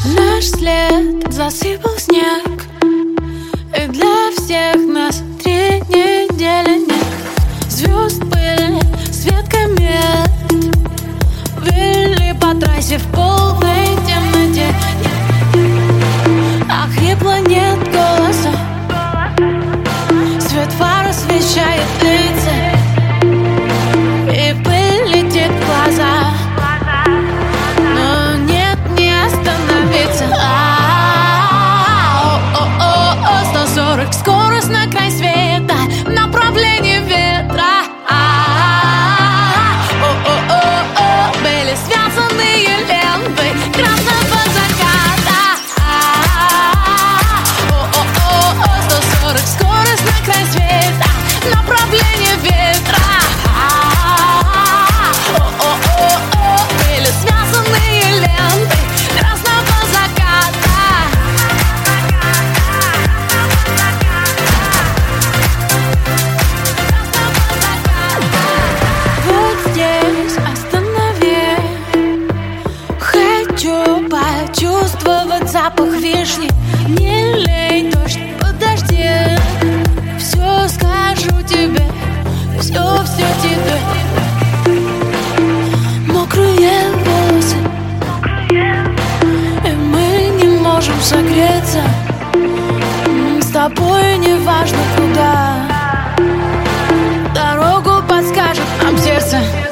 Наш след засыпал снег, и для всех нас 3 недели нет. Звезд были, свет комет, вели по трассе в полной темноте. А хрипло нет голоса, свет фар освещает лица, и пыль летит в глаза, но нет, не остановиться. 140, скорость на край света, направление ветра. Были связанные ленты красного заката. 140, скорость на край света, направление ветра. Были связанные ленты красного заката. Вот здесь останови, хочу почувствовать запах вишни. Не лей, дождь, подожди, все скажу тебе, все тебе. Мокрые волосы, и мы не можем согреться. С тобой не важно куда, дорогу подскажет нам сердце.